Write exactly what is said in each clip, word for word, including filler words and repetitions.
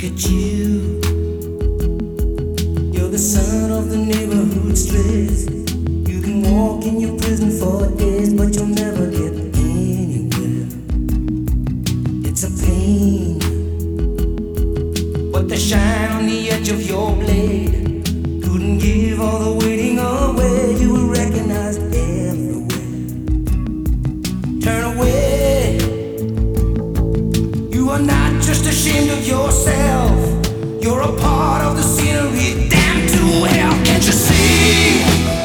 at you. You're the son of the neighborhood stress. You can walk in your prison for days, but you'll never get anywhere. It's a pain, but the shine on the edge of your blade couldn't give all the waiting away. You were recognized everywhere. Turn away. You are not just ashamed of yourself. You're a part of the scenery. Damn to hell, can't you see?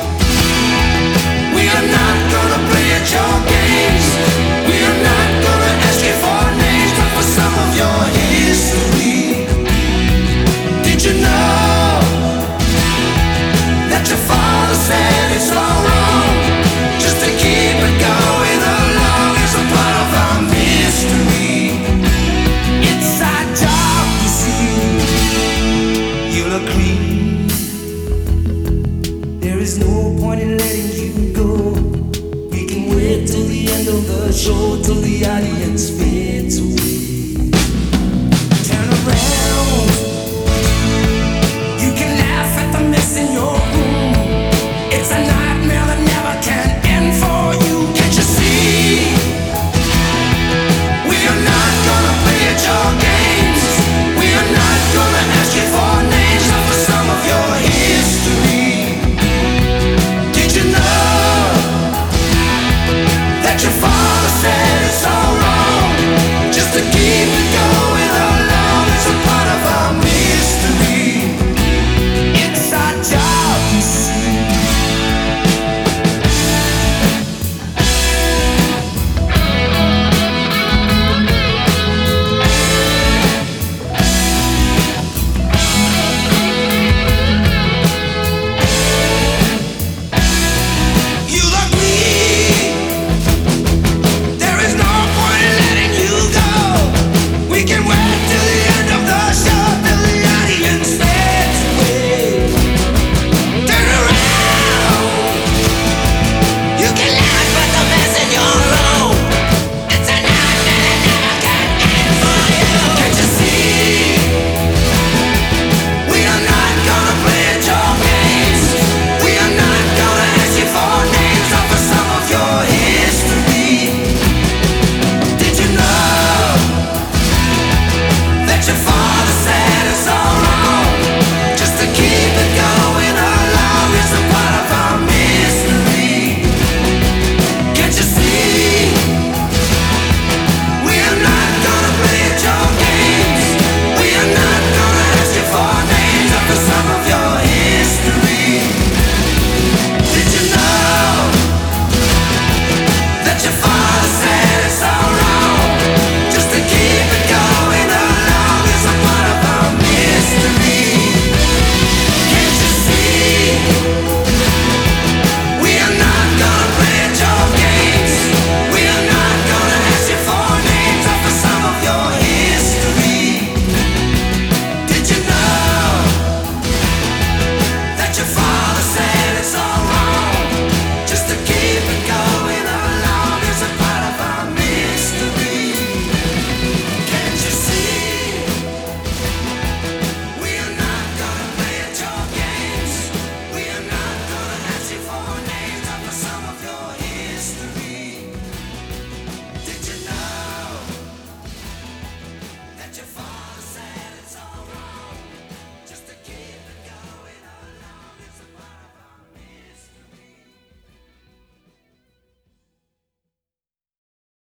We are not gonna play at your games. We are not gonna ask you for names, but for some of your history. Did you know that your father said it's all wrong? Just to keep it going along is a part of our mystery. It's our job to see. You'll agree. There is no point in letting you go. We can wait till the end of the show, till the audience fades.